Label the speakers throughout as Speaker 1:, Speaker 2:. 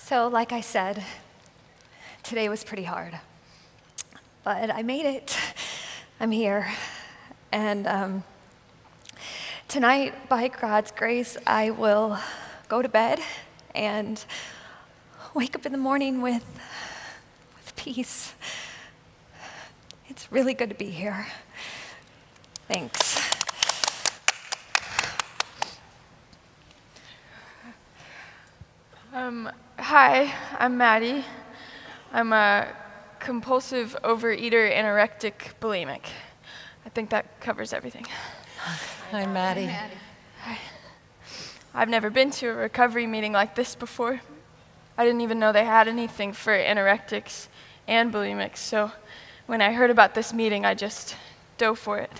Speaker 1: So, like I said, today was pretty hard, but I made it. I'm here. And tonight, by God's grace, I will go to bed and wake up in the morning with peace. It's really good to be here. Thanks.
Speaker 2: Hi, I'm Maddie. I'm a compulsive overeater, anorectic, bulimic. I think that covers everything.
Speaker 3: Hi, Maddie.
Speaker 2: Hi. I've never been to a recovery meeting like this before. I didn't even know they had anything for anorectics and bulimics, so when I heard about this meeting, I just dove for it.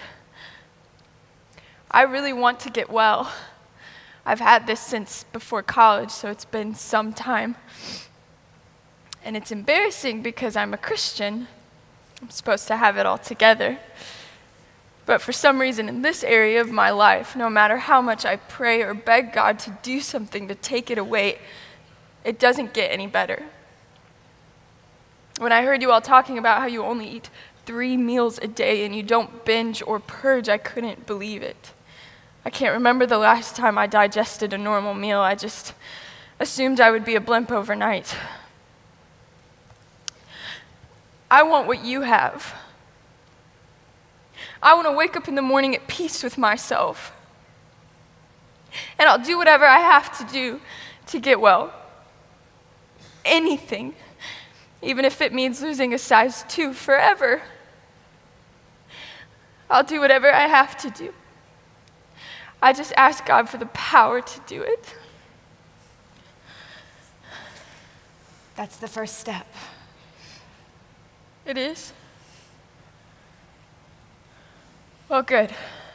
Speaker 2: I really want to get well. I've had this since before college, so it's been some time. And it's embarrassing because I'm a Christian. I'm supposed to have it all together. But for some reason in this area of my life, no matter how much I pray or beg God to do something to take it away, it doesn't get any better. When I heard you all talking about how you only eat 3 meals a day and you don't binge or purge, I couldn't believe it. I can't remember the last time I digested a normal meal. I just assumed I would be a blimp overnight. I want what you have. I want to wake up in the morning at peace with myself. And I'll do whatever I have to do to get well. Anything. Even if it means losing a size 2 forever. I'll do whatever I have to do. I just ask God for the power to do it.
Speaker 1: That's the first step.
Speaker 2: It is? Well, good.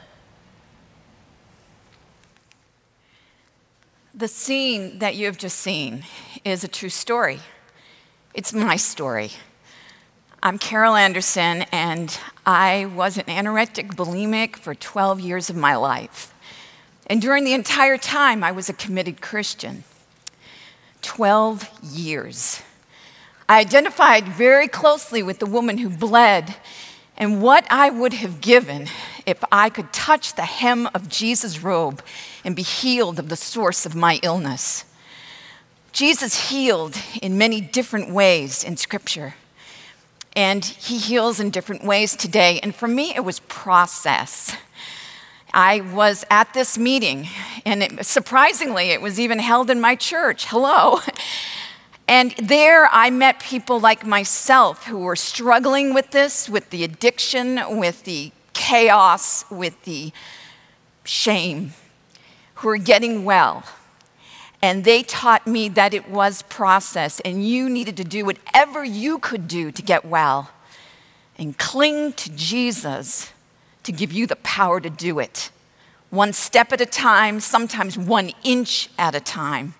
Speaker 3: The scene that you have just seen is a true story. It's my story. I'm Carol Anderson, and I was an anorectic bulimic for 12 years of my life. And during the entire time, I was a committed Christian. 12 years. I identified very closely with the woman who bled and what I would have given if I could touch the hem of Jesus' robe and be healed of the source of my illness. Jesus healed in many different ways in Scripture, and he heals in different ways today. And for me, it was process. I was at this meeting, and surprisingly, it was even held in my church. Hello. And there I met people like myself who were struggling with this, with the addiction, with the chaos, with the shame, who were getting well. And they taught me that it was process, and you needed to do whatever you could do to get well and cling to Jesus to give you the power to do it. 1 step at a time, sometimes 1 inch at a time.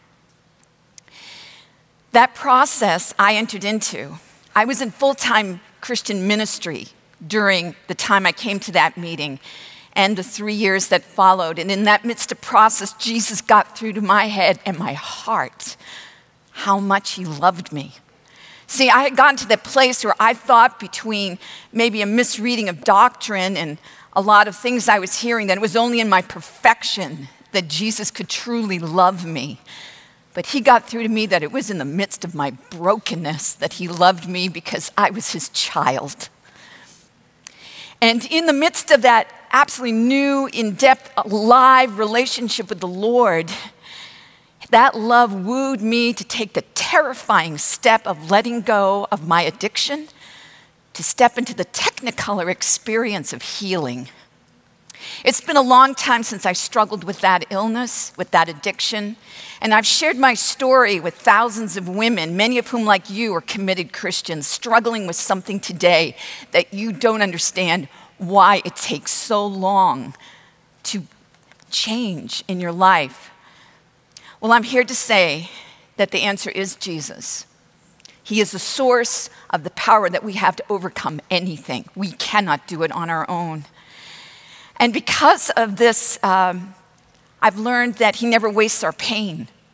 Speaker 3: That process I entered into. I was in full-time Christian ministry during the time I came to that meeting and the 3 years that followed. And in that midst of process, Jesus got through to my head and my heart how much he loved me. See, I had gotten to that place where I thought, between maybe a misreading of doctrine and a lot of things I was hearing, that it was only in my perfection that Jesus could truly love me. But he got through to me that it was in the midst of my brokenness that he loved me because I was his child. And in the midst of that absolutely new, in-depth, alive relationship with the Lord, that love wooed me to take the terrifying step of letting go of my addiction to step into the technicolor experience of healing. It's been a long time since I struggled with that illness, with that addiction, and I've shared my story with thousands of women, many of whom, like you, are committed Christians, struggling with something today that you don't understand why it takes so long to change in your life. Well, I'm here to say that the answer is Jesus. He is the source of the power that we have to overcome anything. We cannot do it on our own. And because of this, I've learned that he never wastes our pain.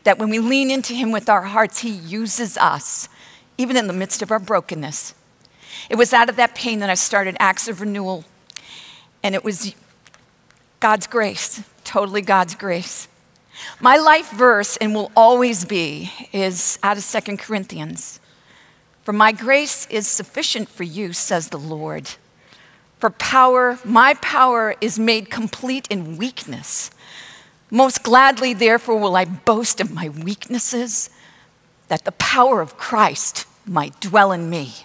Speaker 3: that when we lean into him with our hearts, he uses us, even in the midst of our brokenness. It was out of that pain that I started Acts of Renewal, and it was God's grace, totally God's grace. My life verse, and will always be, is out of 2 Corinthians. For my grace is sufficient for you, says the Lord. For my power is made complete in weakness. Most gladly, therefore, will I boast of my weaknesses, that the power of Christ might dwell in me.